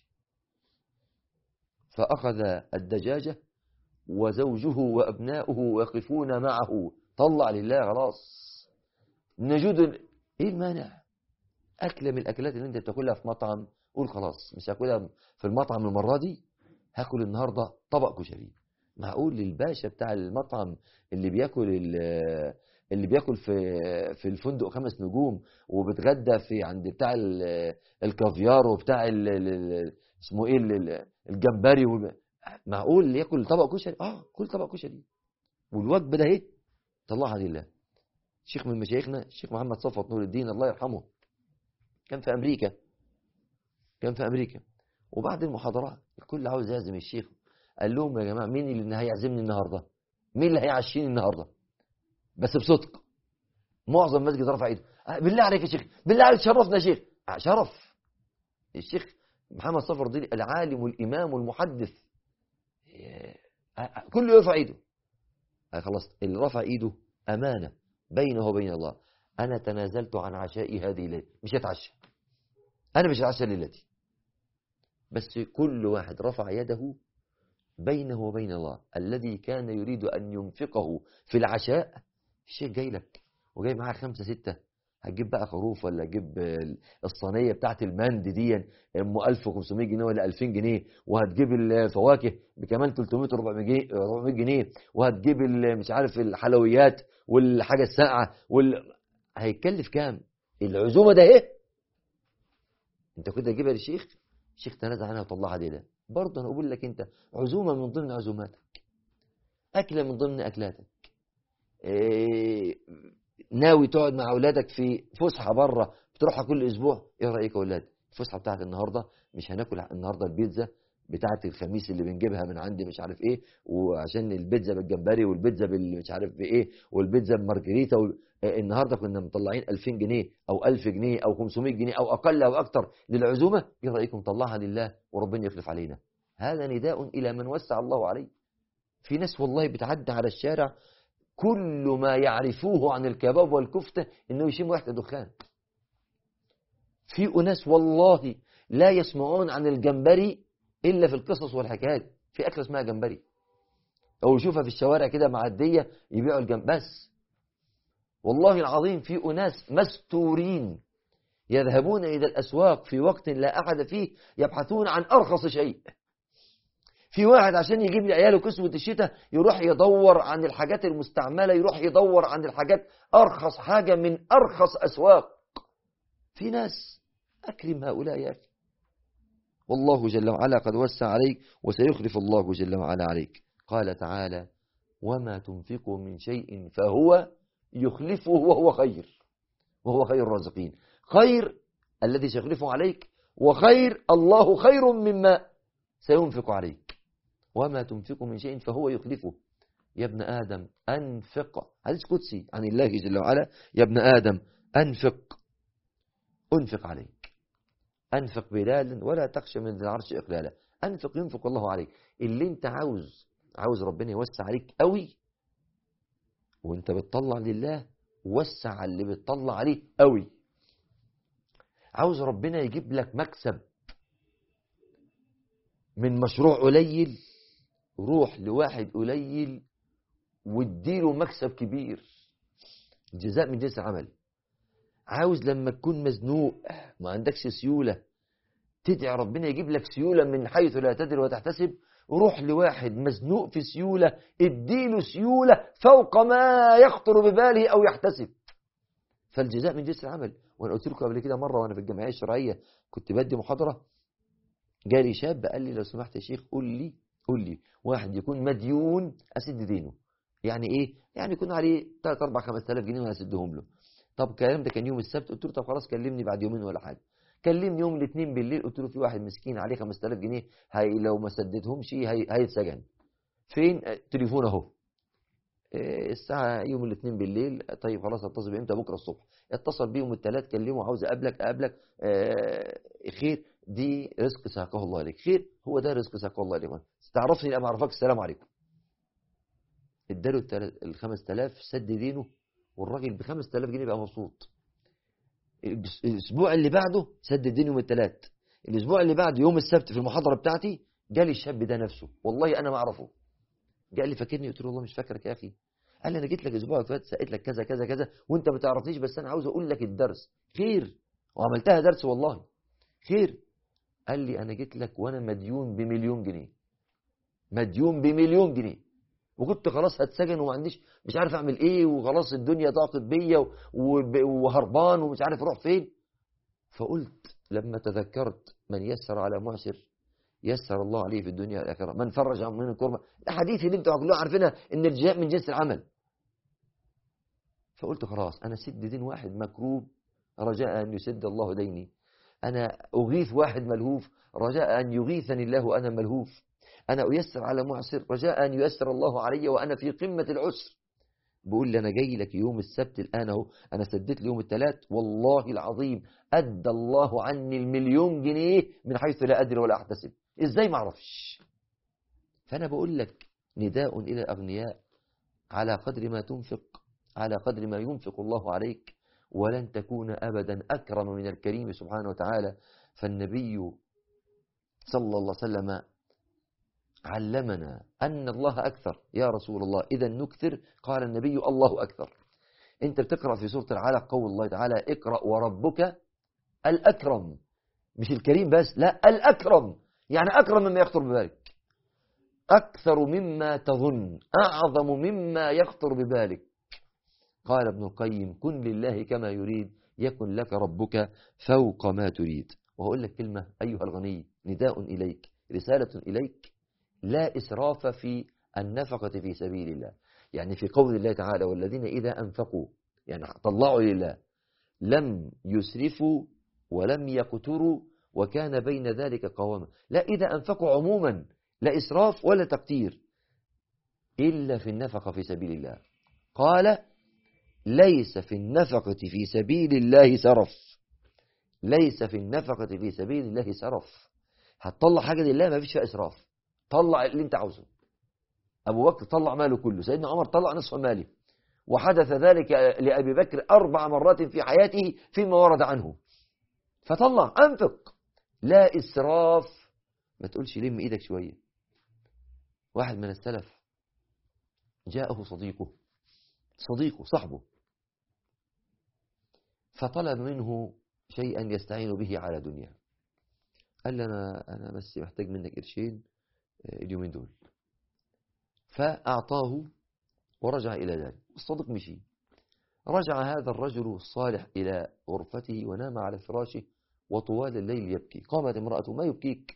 فأخذ الدجاجة وزوجه وأبناؤه ويقفون معه، طلع لله خلاص. نجد إيه المانع؟ أكلة من الأكلات اللي أنت بتاكلها في مطعم، قول خلاص مش هاكلها في المطعم المرة دي، هاكل النهاردة طبق كشري. معقول للباشا بتاع المطعم اللي بياكل اللي بياكل في في الفندق خمس نجوم وبتغدى في عند بتاع الكافيار وبتاع اسمه ايه الجمبري، معقول ياكل طبق كشري؟ اه كل طبق كشري. والوجبه ده اهي طلعها لله. شيخ من مشايخنا الشيخ محمد صفوت نور الدين الله يرحمه كان في امريكا، كان في امريكا وبعد المحاضرات الكل عاوز يعزم الشيخ. قال لهم يا جماعه مين اللي هيعزمني النهارده؟ مين اللي هيعشيني النهارده؟ بس بصدق. معظم المسجد رفع ايده، بالله عليك يا شيخ، بالله عليك شرفنا يا شيخ. شرف الشيخ محمد صفر الدين العالم والامام والمحدث، كله يرفع ايده. خلاص اللي رفع ايده امانه بينه وبين الله. انا تنازلت عن عشائي هذه الليله، مش هتعشى، انا مش هتعشى ليلتي. بس كل واحد رفع يده بينه وبين الله. الذي كان يريد أن ينفقه في العشاء، الشيخ جاي لك وجاي معاه خمسة ستة، هتجيب بقى خروف ولا هتجيب الصينية بتاعت المند دي ام ألف وخمسمائة جنيه ولا ألفين جنيه، وهتجيب الفواكه بكمان ثلاثمائة أربعمائة جنيه، وهتجيب مش عارف الحلويات والحاجة الساقعة وال... هيكلف كام العزومة ده؟ ايه انت كده تجيبها للشيخ، الشيخ تنازع عنها وطلعها دي ده. برضه انا اقول لك انت عزومه من ضمن عزوماتك، اكله من ضمن اكلاتك، إيه ناوي تقعد مع اولادك في فسحه بره بتروحها كل اسبوع، ايه رايك يا اولاد الفسحه بتاعت النهارده مش هناكل النهارده البيتزا بتاعة الخميس اللي بنجيبها من عندي مش عارف ايه، وعشان البيتزا بالجمبري والبيتزا بال مش عارف بايه والبيتزا بمارجريتا وال... النهارده كنا مطلعين ألفين جنيه او ألف جنيه او خمسمائة جنيه او اقل او اكتر للعزومه، ايه رايكم طلعها لله وربنا يخلف علينا؟ هذا نداء الى من وسع الله عليه. في ناس والله بتعدي على الشارع كل ما يعرفوه عن الكباب والكفته انه يشم ريحه الدخان. في اناس والله لا يسمعون عن الجمبري الا في القصص والحكايات. في اكله اسمها جمبري، او يشوفها في الشوارع كده معديه يبيعوا الجمبري بس. والله العظيم في أناس مستورين يذهبون إلى الأسواق في وقت لا أحد فيه يبحثون عن أرخص شيء. في واحد عشان يجيب لعياله كسوة الشتاء يروح يدور عن الحاجات المستعملة، يروح يدور عن الحاجات أرخص حاجة من أرخص أسواق. في ناس أكرم هؤلاء يا أخي، والله جل وعلا قد وسع عليك وسيخلف الله جل وعلا عليك. قال تعالى: وما تنفقوا من شيء فهو يخلفه وهو خير وهو خير الرازقين. خير الذي سيخلفه عليك، وخير الله خير مما سينفق عليك. وما تنفقوا من شيء فهو يخلفه. يا ابن آدم أنفق، حديث قدسي عن الله جل وعلا: يا ابن آدم أنفق أنفق عليك، أنفق بلالا ولا تخشى من العرش إقلالا. أنفق ينفق الله عليك. اللي انت عاوز عاوز ربنا يوسع عليك قوي وانت بتطلع لله، وسع اللي بتطلع عليه قوي. عاوز ربنا يجيب لك مكسب من مشروع قليل، روح لواحد قليل واديله مكسب كبير. الجزاء من جنس العمل. عاوز لما تكون مزنوق ما عندكش سيولة تدعي ربنا يجيب لك سيولة من حيث لا تدري وتحتسب، روح لواحد مزنوق في سيولة اديله سيولة فوق ما يخطر بباله أو يحتسب. فالجزاء من جنس العمل. وأنا قلت لكم قبل كده مرة وأنا في الجمعية الشرعية كنت بدي محاضرة، جالي شاب قال لي: لو سمحت يا شيخ قول لي قول لي واحد يكون مديون أسد دينه. يعني إيه؟ يعني يكون عليه ثلاثة أربعة خمسة آلاف جنيه وأنا أسدهم له. طب الكلام ده كان يوم السبت. قلت له: طب خلاص كلمني بعد يومين ولا حاجة. كلمني يوم الاثنين بالليل. قلت له: في واحد مسكين عليه خمسة آلاف جنيه، هي لو ما سددهمش هي هيتسجن. فين؟ تليفون اهو. الساعة يوم الاثنين بالليل. طيب خلاص اتصل بامتى؟ بكره الصبح. اتصل بيهم الثلاث، كلمه: عاوز اقابلك اقابلك آه خير، دي رزق ساقه الله عليك. خير، هو ده رزق ساقه الله عليك. تعرفني لا ما اعرفك، السلام عليكم. اداله ال خمسة آلاف سد دينه، والراجل ب خمسة آلاف جنيه بقى مبسوط. الاسبوع اللي بعده سد دينه يوم الثلاث. الاسبوع اللي بعده يوم السبت في المحاضره بتاعتي جالي الشاب ده نفسه، والله انا ما اعرفه. قال لي: فاكرني؟ قلت له: والله مش فاكرك يا اخي. قال لي: انا جيت لك الاسبوع اللي فات سقيت لك كذا كذا كذا وانت ما تعرفنيش، بس انا عاوز اقول لك الدرس. خير، وعملتها درس والله. خير. قال لي: انا جيت لك وانا مديون بمليون جنيه، مديون بمليون جنيه، وكنت خلاص هتسجن وما عنديش مش عارف اعمل ايه، وخلاص الدنيا ضاقت بيا وهربان ومش عارف اروح فين. فقلت لما تذكرت: من يسر على معسر يسر الله عليه في الدنيا والآخرة، من فرج عن من الكربة. الحديث اللي انتوا كلكم عارفينها ان الجزاء من جنس العمل. فقلت خلاص انا سد دين واحد مكروب رجاء ان يسد الله ديني، انا اغيث واحد ملهوف رجاء ان يغيثني الله وانا ملهوف، انا ايسر على معسر رجاء ان ييسر الله علي وانا في قمة العسر. بقول لي: انا جاي لك يوم السبت الان اهو، انا سددت لي يوم الثلاث، والله العظيم ادى الله عني المليون جنيه من حيث لا ادري ولا احتسب. ازاي؟ ما اعرفش. فانا بقول لك نداء الى الاغنياء: على قدر ما تنفق على قدر ما ينفق الله عليك، ولن تكون ابدا اكرم من الكريم سبحانه وتعالى. فالنبي صلى الله عليه وسلم علمنا أن الله أكثر. يا رسول الله إذا نكثر؟ قال النبي: الله أكثر. أنت بتقرأ في سورة العلق قول الله تعالى: اقرأ وربك الأكرم. مش الكريم بس، لا، الأكرم، يعني أكرم مما يخطر ببالك، أكثر مما تظن، أعظم مما يخطر ببالك. قال ابن القيم: كن لله كما يريد يكن لك ربك فوق ما تريد. وهقول لك كلمة أيها الغني، نداء إليك، رسالة إليك: لا إسراف في النفقة في سبيل الله. يعني في قول الله تعالى: والذين إذا أنفقوا، يعني طلعوا لله، لم يسرفوا ولم يقتروا وكان بين ذلك قوامة. لا إذا أنفقوا عموما لا إسراف ولا تقتير إلا في النفقة في سبيل الله. قال ليس في النفقة في سبيل الله سرف، ليس في النفقة في سبيل الله سرف. هتطلع حاجة لله ما فيش فيها إسراف، طلع اللي انت عاوزه. أبو بكر طلع ماله كله، سيدنا عمر طلع نصف ماله، وحدث ذلك لأبي بكر أربع مرات في حياته فيما ورد عنه. فطلع أنفق، لا إسراف. ما تقولش لم إيدك شوية. واحد من السلف جاءه صديقه صديقه صاحبه فطلب منه شيئا يستعين به على دنيا. قال له أنا, أنا بس محتاج منك قرشين اليومين دول. فأعطاه ورجع إلى ذلك. الصديق مشي. رجع هذا الرجل الصالح إلى غرفته ونام على فراشه وطوال الليل يبكي. قامت امرأته ما يبكيك؟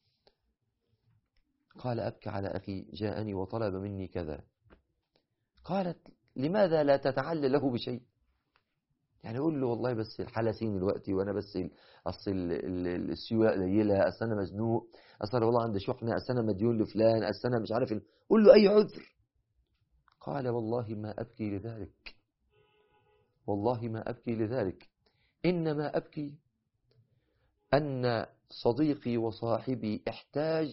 قال أبكي على أخي جاءني وطلب مني كذا. قالت لماذا لا تتعلل له بشيء؟ يعني يقول له والله بس الحلسين دلوقتي وانا بس اصل السيوله قليله، اصل انا مزنوق، اصل والله عندي شحنه، اصل انا مديون لفلان، اصل انا مش عارف. قول له اي عذر. قال والله ما ابكي لذلك، والله ما ابكي لذلك، انما ابكي ان صديقي وصاحبي احتاج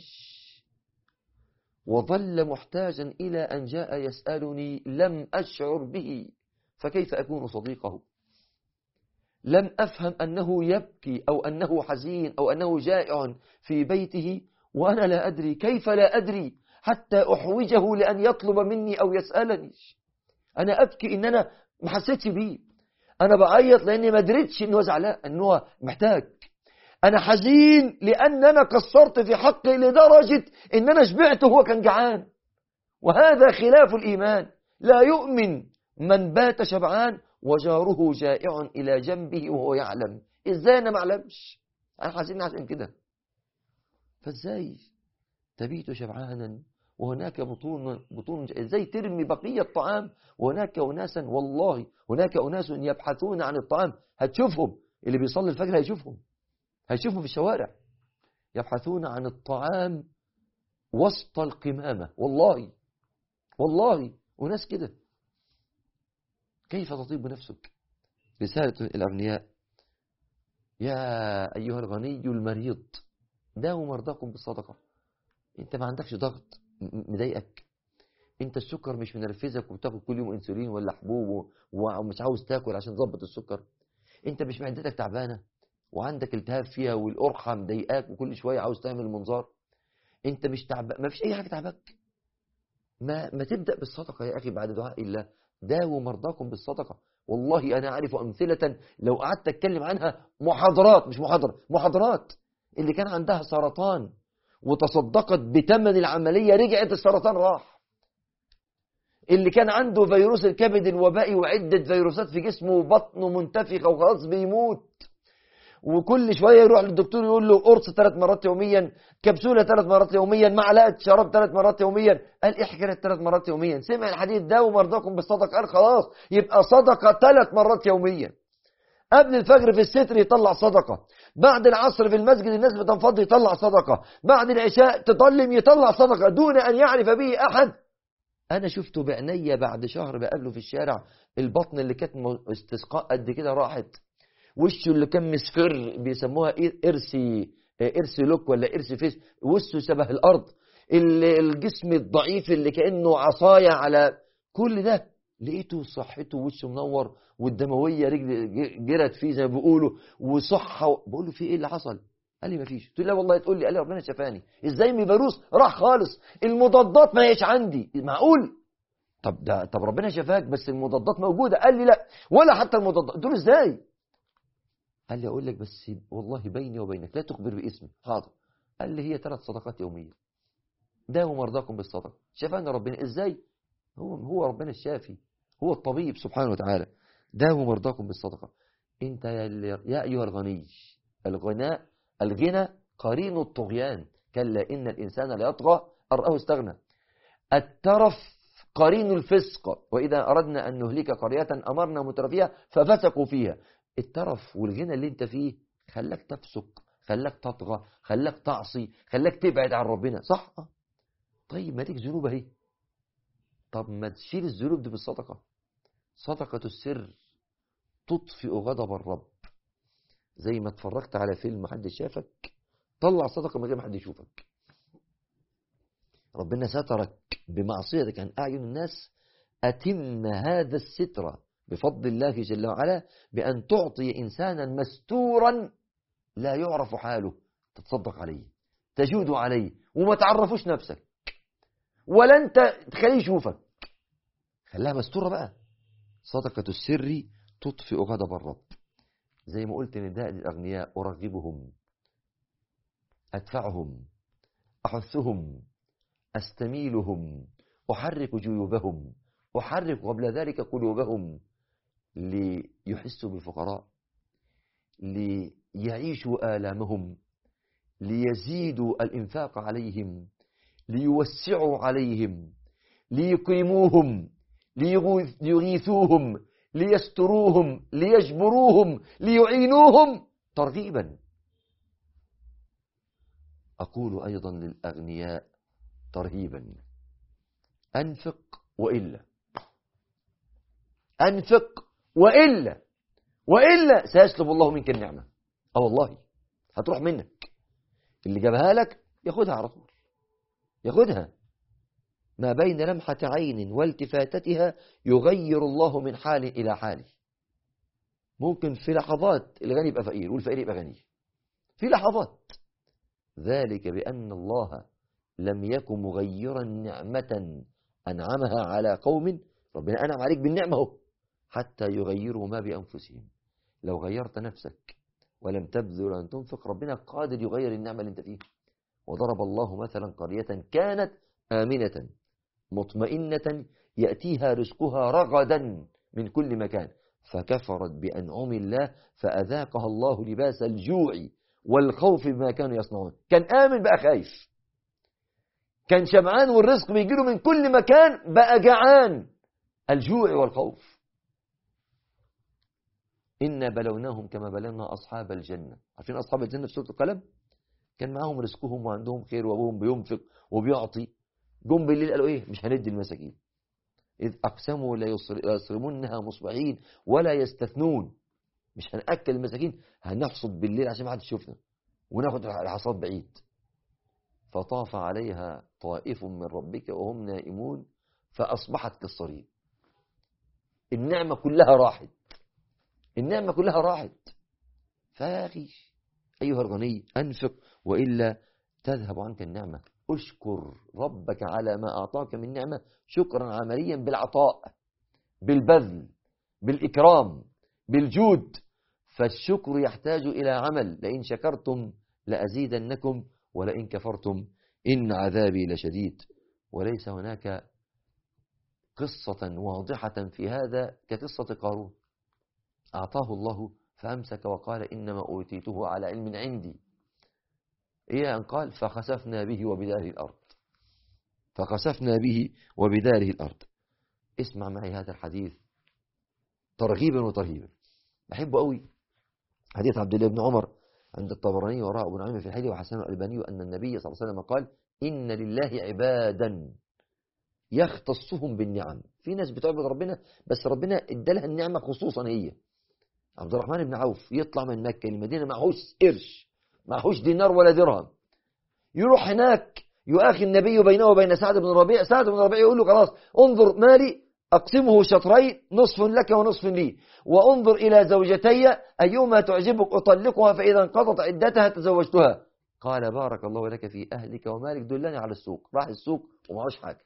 وظل محتاجا إلى أن جاء يسألني لم أشعر به، فكيف أكون صديقه؟ لم أفهم أنه يبكي أو أنه حزين أو أنه جائع في بيته وأنا لا أدري. كيف لا أدري حتى أحوجه لأن يطلب مني أو يسألني؟ أنا أبكي إن أنا ما حسيتش بيه، أنا بعيط لأني ما دريتش إنه زعلان، إنه محتاج. أنا حزين لأن أنا قصرت في حقي لدرجة إن أنا شبعت وهو كان جعان. وهذا خلاف الإيمان. لا يؤمن من بات شبعان وجاره جائع إلى جنبه وهو يعلم. إزاي أنا ما أعلمش؟ أنا حزين عشان كده. فإزاي تبيت شبعانا وهناك بطون بطون؟ إزاي ترمي بقية الطعام وهناك أناسا، والله هناك أناس يبحثون عن الطعام. هتشوفهم اللي بيصلي الفجر، هيشوفهم هيشوفوا في الشوارع يبحثون عن الطعام وسط القمامة. والله والله وناس كده. كيف تطيب نفسك؟ رسالة الأغنياء: يا أيها الغني المريض داووا مرضاكم بالصدقة. أنت ما عندكش ضغط مضايقك، أنت السكر مش منرفزك وبتاكل كل يوم أنسولين ولا حبوب ومش عاوز تاكل عشان تظبط السكر. أنت مش معدتك تعبانة وعندك التهاب فيها والقرحة مضايقاك وكل شوية عاوز تعمل منظار. أنت مش تعبان، ما فيش أي حاجة تعبك. ما ما تبدأ بالصدقة يا أخي بعد دعاء الله. داووا مرضاكم بالصدقة. والله أنا أعرف أمثلة لو قعدت أتكلم عنها محاضرات، مش محاضرة محاضرات. اللي كان عندها سرطان وتصدقت بثمن العملية رجعت السرطان راح. اللي كان عنده فيروس الكبد الوبائي وعدة فيروسات في جسمه وبطنه منتفخة وخلاص بيموت، وكل شوية يروح للدكتور يقول له قرص ثلاث مرات يوميا، كبسولة ثلاث مرات يوميا، معلقة شراب ثلاث مرات يوميا. قال ايه حكاية ثلاث مرات يوميا؟ سمع الحديث ده ومرضاكم بالصدقة، قال خلاص يبقى صدقة ثلاث مرات يوميا. قبل الفجر في الستر يطلع صدقة، بعد العصر في المسجد الناس بتنفض يطلع صدقة، بعد العشاء تظلم يطلع صدقة دون أن يعرف به أحد. أنا شفته بعيني بعد شهر بقابله في الشارع، البطن اللي كانت استسقاء قد كده راحت، وشه اللي كان مصفر بيسموها إرسي إرسي لوك ولا إرسي فيس، وشه شبه الأرض، الجسم الضعيف اللي كأنه عصاية على كل ده، لقيته صحته وشه منور والدموية رجل جرت فيه زي ما بيقولوا وصحة. بقول له في إيه اللي حصل؟ قال لي ما فيش. قلت له لا والله. تقول لي قال لي ربنا شفاني. إزاي؟ من فيروس راح خالص، المضادات ما هيش عندي. معقول؟ طب ده طب ربنا شفاك بس المضادات موجودة. قال لي لا ولا حتى المضادات. قلت له إزاي؟ قال لي أقول لك بس والله بيني وبينك لا تخبر باسمي. حاضر. قال لي هي ثلاث صدقات يومية. داووا مرضاكم بالصدقة. شفانا ربنا. إزاي؟ هو هو ربنا الشافي، هو الطبيب سبحانه وتعالى. داووا مرضاكم بالصدقة. أنت يا, يا أيها الغني. الغناء الغنى قرين الطغيان. كلا إن الإنسان لا يطغى أن رآه استغنى. الترف قرين الفسق. وإذا أردنا أن نهلك قرية أمرنا مترفيها ففسقوا فيها. الترف والغنى اللي انت فيه خلاك تفسق، خلاك تطغى، خلاك تعصي، خلاك تبعد عن ربنا، صح؟ طيب ما ديك ذنوب اهي. طب ما تشيل الذنوب دي بالصدقة. صدقة السر تطفئ غضب الرب. زي ما اتفرجت على فيلم محدش شافك، طلع صدقة من غير ما حد يشوفك. ربنا سترك بمعصيتك عن أعين الناس، أتم هذا الستر بفضل الله جل وعلا بأن تعطي إنسانا مستورا لا يعرف حاله، تتصدق عليه، تجود عليه، وما تعرفوش نفسك ولا أنت تخليه يشوفك، خلاها مستورة بقى. صدقة السر تطفئ غضب الرب. زي ما قلت نداء للأغنياء، أرغبهم، أدفعهم، أحثهم، أستميلهم، أحرك جيوبهم، أحرك قبل ذلك قلوبهم ليحسوا بالفقراء، ليعيشوا آلامهم، ليزيدوا الإنفاق عليهم، ليوسعوا عليهم، ليكرموهم، ليغيثوهم، ليستروهم، ليجبروهم، ليعينوهم ترغيبا. أقول أيضا للأغنياء ترهيبا، أنفق وإلا، أنفق وإلا، وإلا سيسلب الله منك النعمة. أه والله هتروح منك، اللي جابها لك ياخدها على طول، ياخدها. ما بين لمحة عين والتفاتتها يغير الله من حال إلى حال. ممكن في لحظات الغني يبقى فقير والفقير يبقى غني، في لحظات. ذلك بأن الله لم يكن مغيرا نعمة أنعمها على قوم، ربنا أنعم عليك بالنعمة حتى يغيروا ما بأنفسهم. لو غيرت نفسك ولم تبذل أن تنفق، ربنا قادر يغير النعمة اللي انت فيها. وضرب الله مثلا قرية كانت آمنة مطمئنة يأتيها رزقها رغدا من كل مكان فكفرت بأنعم الله فأذاقها الله لباس الجوع والخوف بما كانوا يصنعون. كان آمن بقى خايف، كان شبعان والرزق بيجيله من كل مكان بقى جعان، الجوع والخوف. إنا بلوناهم كما بلونا أصحاب الجنة. عارفين أصحاب الجنة في سورة القلم؟ كان معاهم رزقهم وعندهم خير وأبوهم بينفق وبيعطي. جم بالليل قالوا إيه؟ مش هندي المساكين. إذ أقسموا لا يصرمونها مصبحين ولا يستثنون. مش هنأكل المساكين، هنحصد بالليل عشان ما حد يشوفنا وناخد الحصاد بعيد. فطاف عليها طائف من ربك وهم نائمون فأصبحت كالصريم. النعمة كلها راحت، النعمة كلها راحت. فيا أخي أيها الغني أنفق وإلا تذهب عنك النعمة. أشكر ربك على ما أعطاك من نعمة شكرا عمليا بالعطاء، بالبذل، بالإكرام، بالجود. فالشكر يحتاج إلى عمل. لئن شكرتم لأزيدنكم ولئن كفرتم إن عذابي لشديد. وليس هناك قصة واضحة في هذا كقصة قارون. أعطاه الله فأمسك وقال إنما أوتيته على علم عندي. إيه أن قال فخسفنا به وبداره الأرض، فخسفنا به وبداره الأرض. اسمع معي هذا الحديث ترغيبا وترهيبا، بحبه قوي. حديث عبد الله بن عمر عند الطبراني وراء أبو نعيم في الحلي وحسن الألباني أن النبي صلى الله عليه وسلم قال إن لله عبادا يختصهم بالنعم. في ناس بتعبد ربنا بس ربنا ادالها النعمة خصوصا هي. عبد الرحمن بن عوف يطلع من مكة للمدينة معهوش قرش، معهوش دينار ولا درهم، يروح هناك يؤاخي النبي بينه وبين سعد بن ربيع. سعد بن ربيع يقول له خلاص انظر مالي أقسمه شطرين، نصف لك ونصف لي، وانظر إلى زوجتي أيما تعجبك أطلقها فإذا انقضت عدتها تزوجتها. قال بارك الله لك في أهلك ومالك، دلني على السوق. راح السوق ومعهوش حاجة.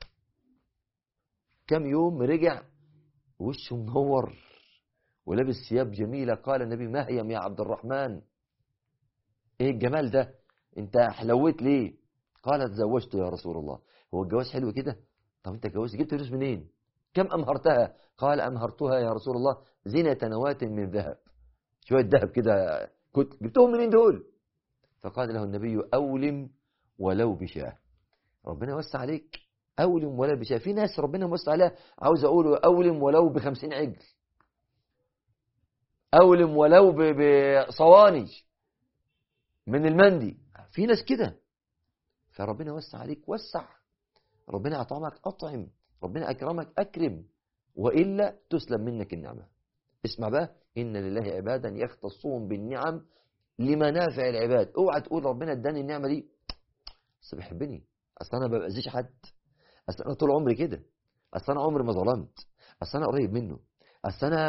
كم يوم رجع وشه منور ولابس ثياب جميلة. قال النبي ما هي يا عبد الرحمن؟ ايه الجمال ده؟ انت حلوت ليه؟ قال تزوجت يا رسول الله. هو الجواز حلو كده؟ طب انت جوزت جبت فلوس منين؟ كم أمهرتها؟ قال أمهرتها يا رسول الله زنة نواة من ذهب. شوية ذهب كده كنت جبتهم منين دول؟ فقال له النبي أولم ولو بشاه. ربنا وسع عليك، أولم ولو بشاه. في ناس ربنا وسع عليها عاوز أقول أولم ولو بخمسين عجل، أولم ولو بصواني. من المندي. في ناس كده. فربنا وسع عليك، وسع. ربنا أطعمك أطعم، ربنا أكرمك أكرم، وإلا تسلم منك النعمة. اسمع بقى، إن لله عبادا يختصهم بالنعم لمنافع العباد. اوعى تقول ربنا اداني النعمة دي بس بيحبني، أصل أنا ما بأذيش حد، أصل أنا طول عمري كده، أصل أنا عمري ما ظلمت، أصل أنا قريب منه، أصل أنا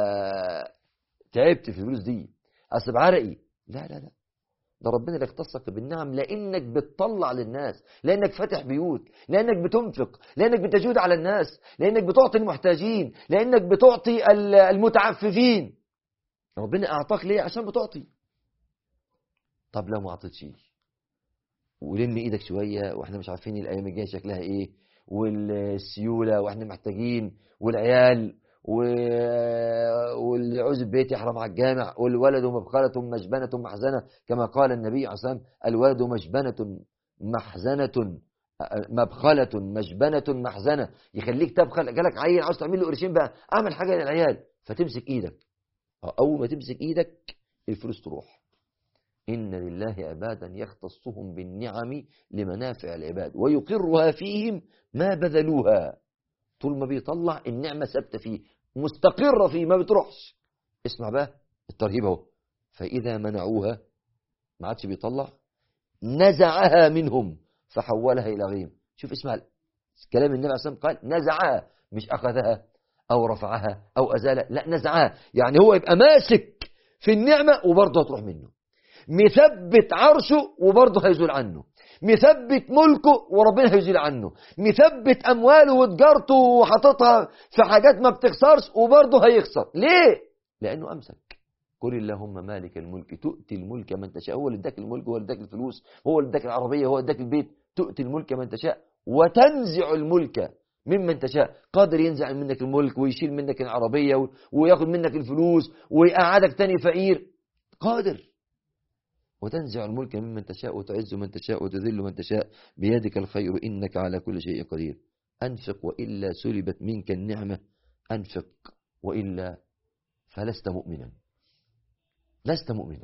تعبت في الفلوس دي، أصل بعرقي. لا لا لا، ده ربنا اللي اختصك بالنعم لانك بتطلع للناس، لانك فاتح بيوت، لانك بتنفق، لانك بتجود على الناس، لانك بتعطي المحتاجين، لانك بتعطي المتعففين. ربنا اعطاك ليه؟ عشان بتعطي. طب لو ما اعطيتش ولم ايدك شويه، واحنا مش عارفين الايام الجايه شكلها ايه، والسيوله واحنا محتاجين، والعيال والعوز البيت يحرم على الجامع، والولد مبخلة مجبنة محزنة، كما قال النبي عليه الصلاة والسلام: الولد مجبنة محزنة، مبخلة مجبنة محزنة. يخليك تبخل. جالك عيل عاوز تعمل له قرشين بقى، اعمل حاجة للعيال، فتمسك ايدك. اول ما تمسك ايدك الفلوس تروح. إن لله عبادا يختصهم بالنعم لمنافع العباد ويقرها فيهم ما بذلوها. طول ما بيطلع النعمة ثابتة فيه، مستقرة فيه، ما بتروحش. اسمع بقى الترهيب اهو: فإذا منعوها، ما عادش بيطلع، نزعها منهم فحولها إلى غيم. شوف اسمع كلام النبي عليه الصلاة والسلام، قال نزعها، مش أخذها أو رفعها أو أزالها، لا نزعها. يعني هو يبقى ماسك في النعمة وبرضه هتروح منه، مثبت عرشه وبرضه هيزول عنه، مثبت ملكه وربنا هيزيل عنه، مثبت أمواله وتجارته وحاططها في حاجات ما بتخسرش وبرضه هيخسر. ليه؟ لأنه أمسك. قل اللهم مالك الملك تؤتي الملك من تشاء. هو اللي اداك الملك، هو اللي اداك الفلوس، هو اللي اداك العربية، هو اللي اداك البيت. تؤتي الملك من تشاء وتنزع الملك ممن تشاء. قادر ينزع منك الملك ويشيل منك العربية وياخد منك الفلوس ويقعدك تاني فقير. قادر. وتنزع الملك ممن تشاء وتعز من تشاء وتذل من تشاء بيدك الخير إنك على كل شيء قدير. أنفق وإلا سلبت منك النعمة، أنفق وإلا فلست مؤمنا. لست مؤمنا.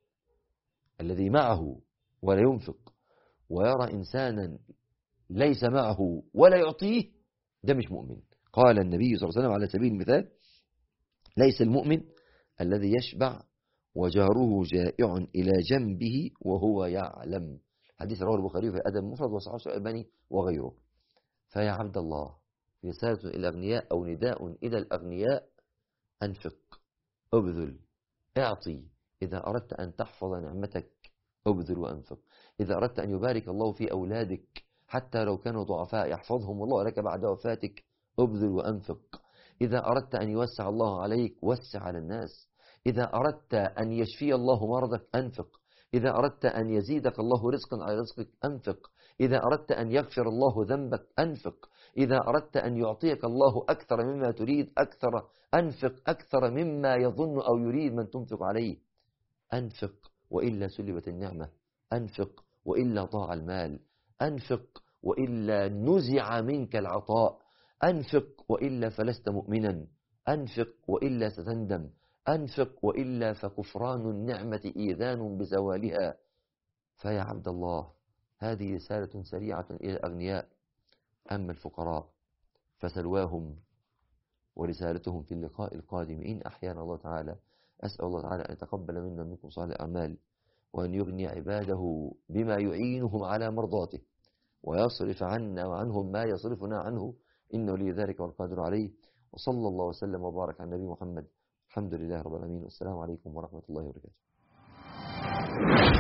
الذي معه ولا ينفق ويرى إنسانا ليس معه ولا يعطيه، ده مش مؤمن. قال النبي صلى الله عليه وسلم على سبيل المثال: ليس المؤمن الذي يشبع وجاره جائع إلى جنبه وهو يعلم. حديث رواه البخاري في الأدب المفرد وصححه الألباني وغيره. فيا عبد الله، رسالة إلى الأغنياء أو نداء إلى الأغنياء: أنفق، أبذل، أعطي. إذا أردت أن تحفظ نعمتك أبذل وأنفق. إذا أردت أن يبارك الله في أولادك حتى لو كانوا ضعفاء يحفظهم الله لك بعد وفاتك أبذل وأنفق. إذا أردت أن يوسع الله عليك وسع على الناس. إذا أردت أن يشفي الله مرضك أنفق. إذا أردت أن يزيدك الله رزقا على رزقك أنفق. إذا أردت أن يغفر الله ذنبك أنفق. إذا أردت أن يعطيك الله أكثر مما تريد أكثر أنفق، أكثر مما يظن أو يريد من تنفق عليه. أنفق وإلا سلبت النعمة، أنفق وإلا ضاع المال، أنفق وإلا نزع منك العطاء، أنفق وإلا فلست مؤمنا، أنفق وإلا ستندم، أنفق وإلا فكفران النعمة إيذان بزوالها. فيا عبد الله، هذه رسالة سريعة إلى الأغنياء. أما الفقراء فسلواهم ورسالتهم في اللقاء القادم إن أحيانا الله تعالى. أسأل الله تعالى أن يتقبل منا منكم صالح الأعمال، وأن يغني عباده بما يعينهم على مرضاته، ويصرف عنا وعنهم ما يصرفنا عنه، إنه لي ذلك والقادر عليه. وصلى الله وسلم وبارك على النبي محمد. الحمد لله رب العالمين، والسلام عليكم ورحمة الله وبركاته.